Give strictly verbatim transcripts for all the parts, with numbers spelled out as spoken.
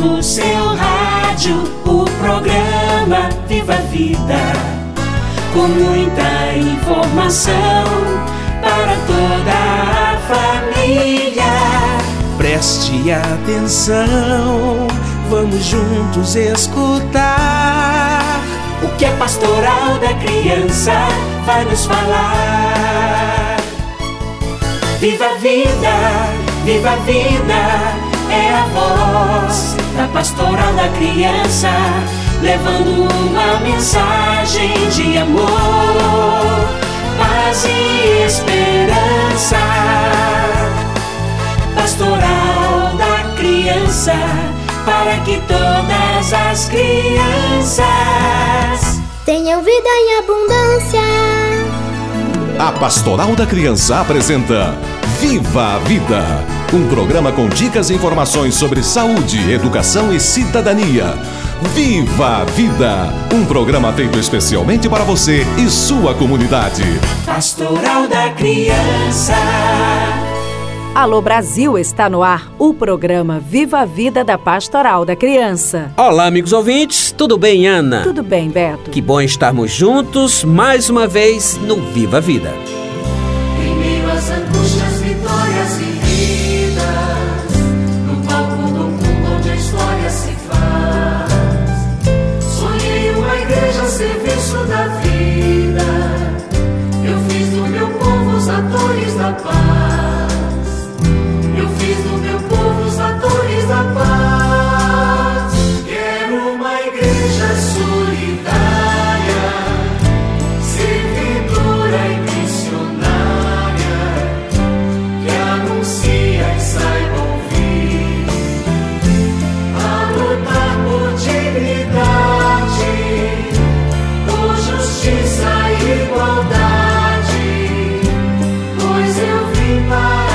no seu rádio o programa Viva a Vida, com muita informação para toda a família. Preste atenção, vamos juntos escutar o que a Pastoral da Criança vai nos falar. Viva a vida, viva a vida, é a voz da Pastoral da Criança, levando uma mensagem de amor, paz e esperança. Pastoral da Criança, para que todas as crianças tenham vida em abundância. A Pastoral da Criança apresenta Viva a Vida, um programa com dicas e informações sobre saúde, educação e cidadania. Viva a Vida, um programa feito especialmente para você e sua comunidade. Pastoral da Criança. Alô Brasil, está no ar o programa Viva a Vida da Pastoral da Criança. Olá, amigos ouvintes, tudo bem, Ana? Tudo bem, Beto. Que bom estarmos juntos mais uma vez no Viva a Vida. Em meio às angústias, vitórias e vidas, no palco do mundo onde a história se faz, sonhei uma igreja a serviço da vida, eu fiz do meu povo os atores da paz. Fiz do meu povo os atores da paz. Quero uma igreja solidária, servidora e missionária, que anuncia e saiba ouvir, a lutar por dignidade, por justiça e igualdade, pois eu vim para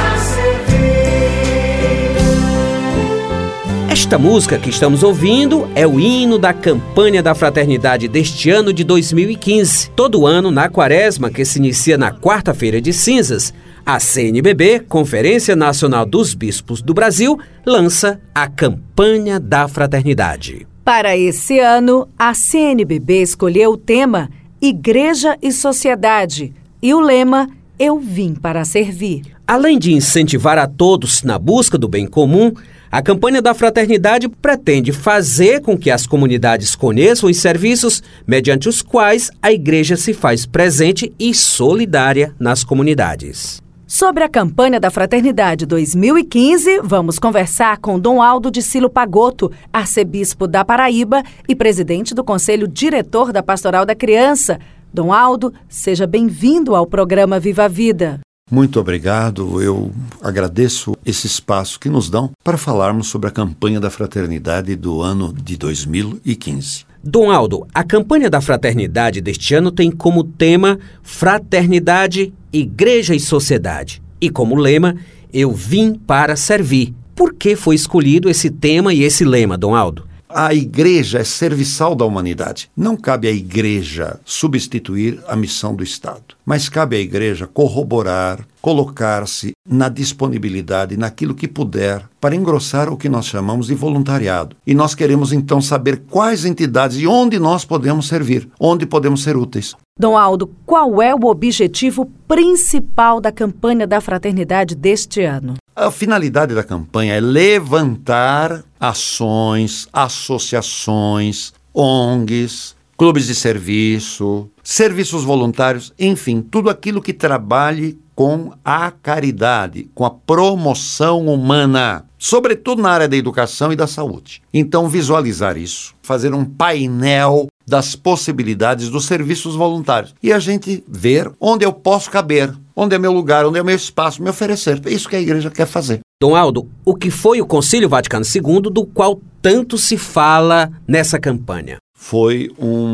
Esta música que estamos ouvindo é o hino da campanha da fraternidade deste ano de dois mil e quinze. Todo ano, na quaresma, que se inicia na quarta-feira de cinzas, a C N B B, Conferência Nacional dos Bispos do Brasil, lança a campanha da fraternidade. Para esse ano, a C N B B escolheu o tema Igreja e Sociedade e o lema Eu Vim para Servir. Além de incentivar a todos na busca do bem comum, a campanha da fraternidade pretende fazer com que as comunidades conheçam os serviços mediante os quais a igreja se faz presente e solidária nas comunidades. Sobre a campanha da Fraternidade dois mil e quinze, vamos conversar com Dom Aldo de Silo Pagotto, arcebispo da Paraíba e presidente do Conselho Diretor da Pastoral da Criança. Dom Aldo, seja bem-vindo ao programa Viva a Vida. Muito obrigado, eu agradeço esse espaço que nos dão para falarmos sobre a campanha da fraternidade do ano de dois mil e quinze. Dom Aldo, a campanha da fraternidade deste ano tem como tema Fraternidade, Igreja e Sociedade. E como lema, Eu Vim para Servir. Por que foi escolhido esse tema e esse lema, Dom Aldo? A igreja é serviçal da humanidade. Não cabe à igreja substituir a missão do Estado, mas cabe à igreja corroborar, colocar-se na disponibilidade, naquilo que puder, para engrossar o que nós chamamos de voluntariado. E nós queremos então saber quais entidades e onde nós podemos servir, onde podemos ser úteis. Dom Aldo, qual é o objetivo principal da campanha da fraternidade deste ano? A finalidade da campanha é levantar ações, associações, O N Gs, clubes de serviço, serviços voluntários, enfim, tudo aquilo que trabalhe com a caridade, com a promoção humana, sobretudo na área da educação e da saúde. Então, visualizar isso, fazer um painel das possibilidades dos serviços voluntários e a gente ver onde eu posso caber, onde é meu lugar, onde é meu espaço, me oferecer. É isso que a igreja quer fazer. Dom Aldo, o que foi o Concílio Vaticano segundo, do qual tanto se fala nessa campanha? Foi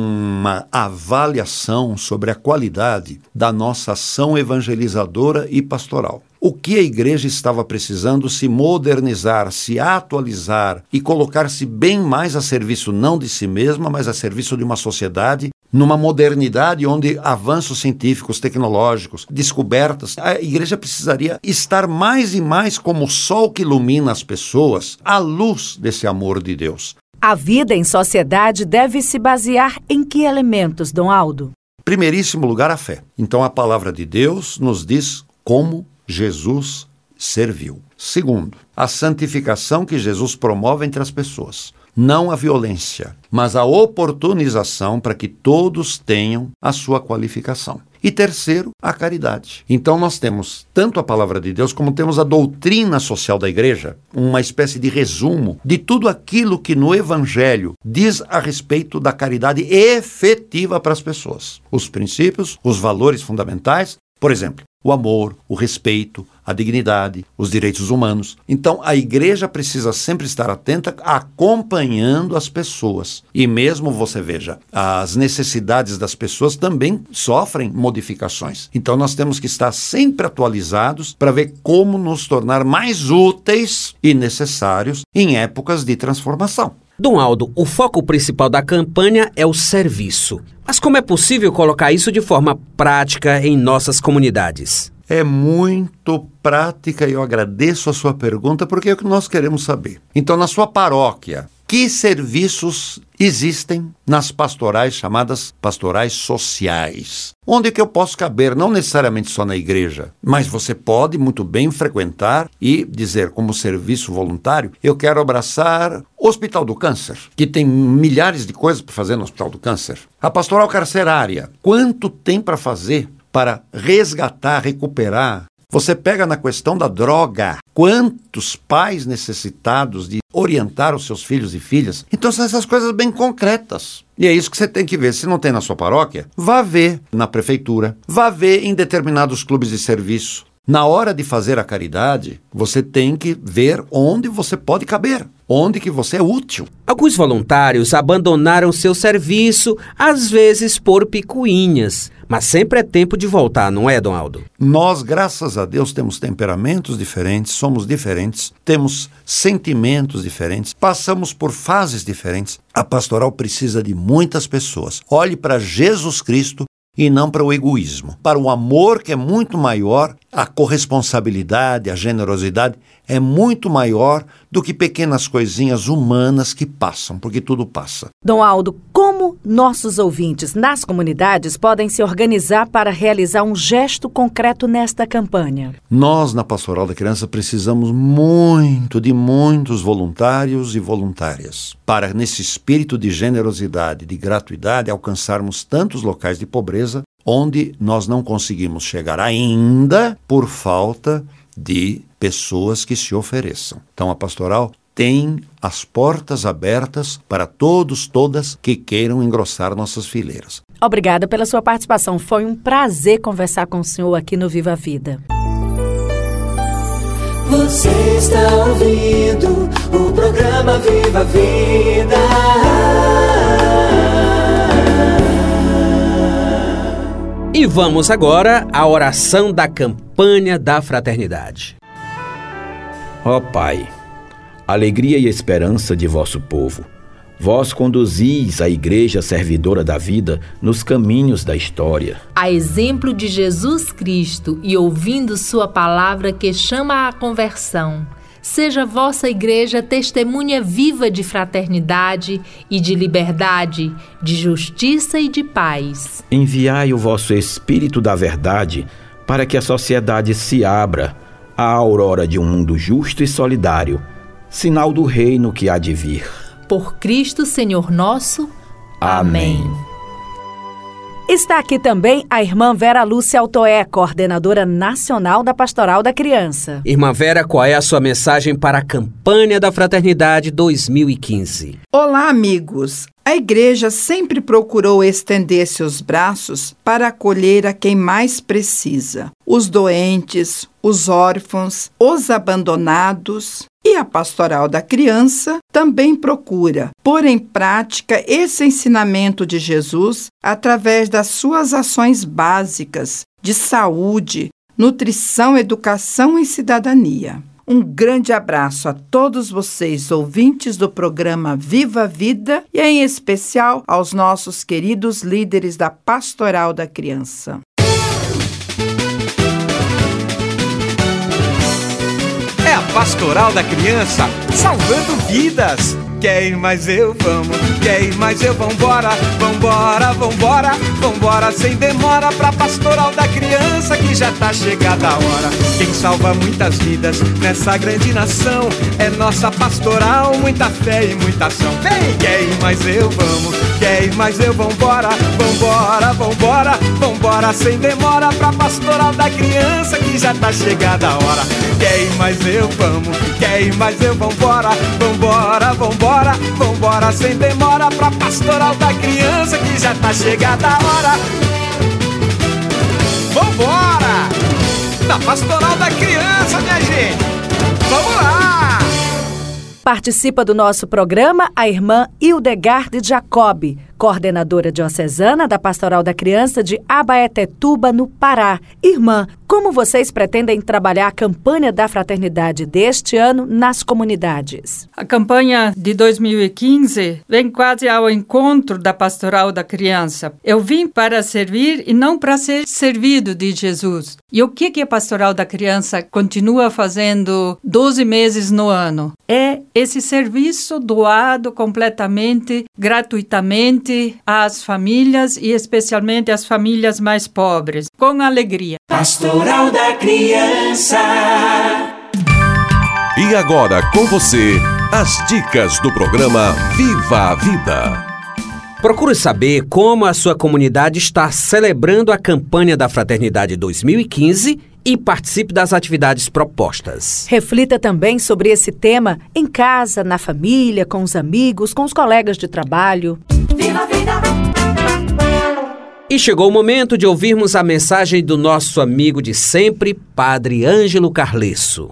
uma avaliação sobre a qualidade da nossa ação evangelizadora e pastoral. O que a igreja estava precisando se modernizar, se atualizar e colocar-se bem mais a serviço não de si mesma, mas a serviço de uma sociedade Numa modernidade onde avanços científicos, tecnológicos, descobertas, a igreja precisaria estar mais e mais como o sol que ilumina as pessoas, à luz desse amor de Deus. A vida em sociedade deve se basear em que elementos, Dom Aldo? Primeiríssimo lugar, a fé. Então a palavra de Deus nos diz como Jesus serviu. Segundo, a santificação que Jesus promove entre as pessoas. Não a violência, mas a oportunização para que todos tenham a sua qualificação. E terceiro, a caridade. Então nós temos tanto a palavra de Deus como temos a doutrina social da igreja, uma espécie de resumo de tudo aquilo que no Evangelho diz a respeito da caridade efetiva para as pessoas. Os princípios, os valores fundamentais, por exemplo, o amor, o respeito, a dignidade, os direitos humanos. Então, a igreja precisa sempre estar atenta, acompanhando as pessoas. E mesmo, você veja, as necessidades das pessoas também sofrem modificações. Então, nós temos que estar sempre atualizados para ver como nos tornar mais úteis e necessários em épocas de transformação. Dom Aldo, o foco principal da campanha é o serviço. Mas como é possível colocar isso de forma prática em nossas comunidades? É muito prática e eu agradeço a sua pergunta porque é o que nós queremos saber. Então, na sua paróquia, que serviços existem nas pastorais chamadas pastorais sociais? Onde que eu posso caber, não necessariamente só na igreja, mas você pode muito bem frequentar e dizer como serviço voluntário, eu quero abraçar o Hospital do Câncer, que tem milhares de coisas para fazer no Hospital do Câncer. A pastoral carcerária, quanto tem para fazer para resgatar, recuperar? Você pega na questão da droga, quantos pais necessitados de orientar os seus filhos e filhas? Então são essas coisas bem concretas. E é isso que você tem que ver. Se não tem na sua paróquia, vá ver na prefeitura, vá ver em determinados clubes de serviço. Na hora de fazer a caridade, você tem que ver onde você pode caber, onde que você é útil. Alguns voluntários abandonaram seu serviço, às vezes por picuinhas. Mas sempre é tempo de voltar, não é, Dom Aldo? Nós, graças a Deus, temos temperamentos diferentes, somos diferentes, temos sentimentos diferentes, passamos por fases diferentes. A pastoral precisa de muitas pessoas. Olhe para Jesus Cristo e não para o egoísmo. Para o amor, que é muito maior, a corresponsabilidade, a generosidade é muito maior do que pequenas coisinhas humanas que passam, porque tudo passa. Dom Aldo, como nossos ouvintes nas comunidades podem se organizar para realizar um gesto concreto nesta campanha? Nós, na Pastoral da Criança, precisamos muito de muitos voluntários e voluntárias para, nesse espírito de generosidade, de gratuidade, alcançarmos tantos locais de pobreza onde nós não conseguimos chegar ainda por falta de pessoas que se ofereçam. Então a pastoral tem as portas abertas para todos, todas que queiram engrossar nossas fileiras. Obrigada pela sua participação. Foi um prazer conversar com o senhor aqui no Viva a Vida. Você está ouvindo o programa Viva a Vida. E vamos agora à oração da campanha da fraternidade. Ó Pai, alegria e esperança de vosso povo, vós conduzis a Igreja Servidora da Vida nos caminhos da história. A exemplo de Jesus Cristo e ouvindo sua palavra que chama à conversão, seja vossa Igreja testemunha viva de fraternidade e de liberdade, de justiça e de paz. Enviai o vosso Espírito da Verdade para que a sociedade se abra à aurora de um mundo justo e solidário, sinal do reino que há de vir. Por Cristo Senhor nosso. Amém. Amém. Está aqui também a irmã Vera Lúcia Altoé, coordenadora nacional da Pastoral da Criança. Irmã Vera, qual é a sua mensagem para a campanha da Fraternidade dois mil e quinze? Olá, amigos! A Igreja sempre procurou estender seus braços para acolher a quem mais precisa: os doentes, os órfãos, os abandonados. E a Pastoral da Criança também procura pôr em prática esse ensinamento de Jesus através das suas ações básicas de saúde, nutrição, educação e cidadania. Um grande abraço a todos vocês, ouvintes do programa Viva a Vida, e em especial aos nossos queridos líderes da Pastoral da Criança. É a Pastoral da Criança, salvando vidas. Quer ir mais eu, vamos. Quer ir mais eu, vambora. Vambora, vambora, vambora sem demora pra Pastoral da Criança, que já tá chegada a hora. Quem salva muitas vidas nessa grande nação é nossa pastoral, muita fé e muita ação. Vem! Quer ir mais eu, vamos. Quer ir mais eu, vambora. Vambora, vambora, vambora sem demora pra Pastoral da Criança, que já tá chegada a hora. Quer ir mais eu, vamos. Quer ir mais eu, vambora. Vambora, vambora, vambora sem demora pra Pastoral da Criança, que já tá chegada a hora. Vambora! Da Pastoral da Criança, minha gente! Vamos lá! Participa do nosso programa a irmã Hildegarde Jacob, coordenadora diocesana da Pastoral da Criança de Abaetetuba, no Pará. Irmã, como vocês pretendem trabalhar a campanha da fraternidade deste ano nas comunidades? A campanha de dois mil e quinze vem quase ao encontro da Pastoral da Criança. Eu vim para servir e não para ser servido, de Jesus. E o que, que a Pastoral da Criança continua fazendo doze meses no ano? É esse serviço doado completamente, gratuitamente às famílias e especialmente às famílias mais pobres, com alegria. Pastoral da Criança. E agora com você, as dicas do programa Viva a Vida. Procure saber como a sua comunidade está celebrando a campanha da Fraternidade dois mil e quinze e participe das atividades propostas. Reflita também sobre esse tema em casa, na família, com os amigos, com os colegas de trabalho. Viva a Vida! E chegou o momento de ouvirmos a mensagem do nosso amigo de sempre, Padre Ângelo Carlesso.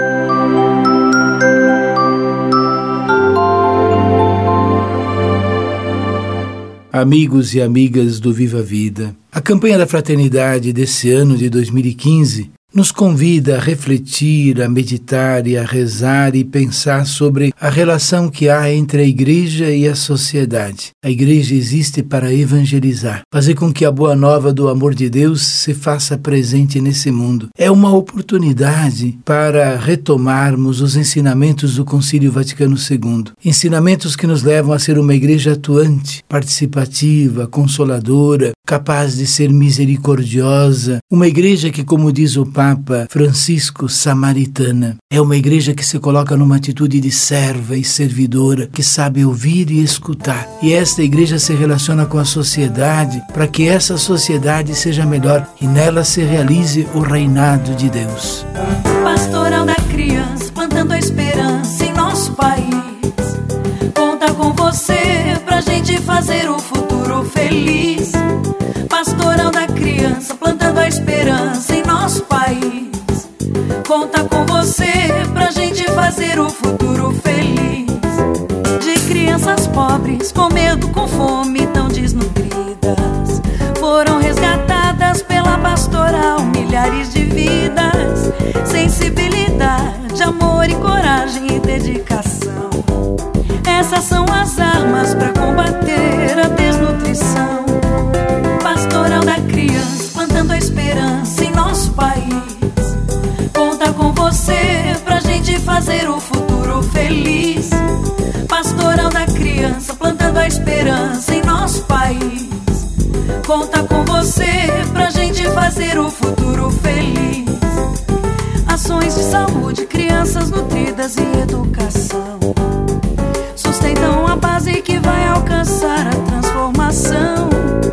Amigos e amigas do Viva a Vida, a campanha da fraternidade desse ano de dois mil e quinze nos convida a refletir, a meditar e a rezar e pensar sobre a relação que há entre a igreja e a sociedade. A igreja existe para evangelizar, fazer com que a boa nova do amor de Deus se faça presente nesse mundo. É uma oportunidade para retomarmos os ensinamentos do Concílio Vaticano segundo. Ensinamentos que nos levam a ser uma igreja atuante, participativa, consoladora, capaz de ser misericordiosa. Uma igreja que, como diz o Papa Francisco, samaritana. É uma igreja que se coloca numa atitude de serva e servidora, que sabe ouvir e escutar. E esta igreja se relaciona com a sociedade para que essa sociedade seja melhor e nela se realize o reinado de Deus. Pastoral da Criança, plantando a esperança em nosso país. Conta com você pra gente fazer o futuro feliz. Pastoral da Criança, plantando a esperança em nosso país. Conta com você pra gente fazer o futuro feliz. De crianças pobres, com medo, com fome, tão desnutridas, foram resgatadas pela pastoral milhares de vidas. Sensibilidade, amor e coragem e dedicação, essas são as armas pra combater a desnutrição. Pastoral da Criança, plantando a esperança em nosso país. Conta com você pra gente fazer o futuro feliz. Pastoral da Criança, plantando a esperança em nosso país. Conta com você pra gente fazer o futuro feliz. Ações de saúde, crianças nutridas e educação sustentam a base que vai alcançar a transformação.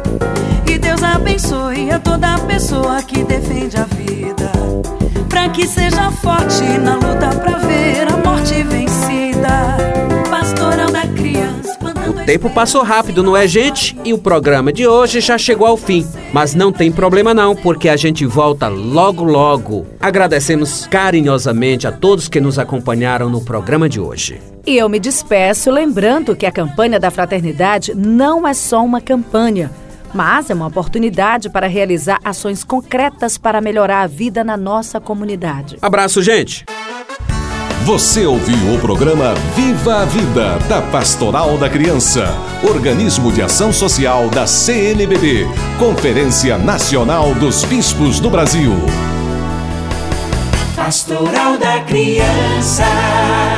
E Deus abençoe a toda pessoa que defende a vida, pra que seja forte na luta pra ver a morte vencida. Pastoral da Criança. O tempo passou rápido, não é, gente? E o programa de hoje já chegou ao fim. Mas não tem problema não, porque a gente volta logo logo. Agradecemos carinhosamente a todos que nos acompanharam no programa de hoje. E eu me despeço lembrando que a campanha da fraternidade não é só uma campanha, mas é uma oportunidade para realizar ações concretas para melhorar a vida na nossa comunidade. Abraço, gente! Você ouviu o programa Viva a Vida, da Pastoral da Criança, organismo de ação social da C N B B, Conferência Nacional dos Bispos do Brasil. Pastoral da Criança.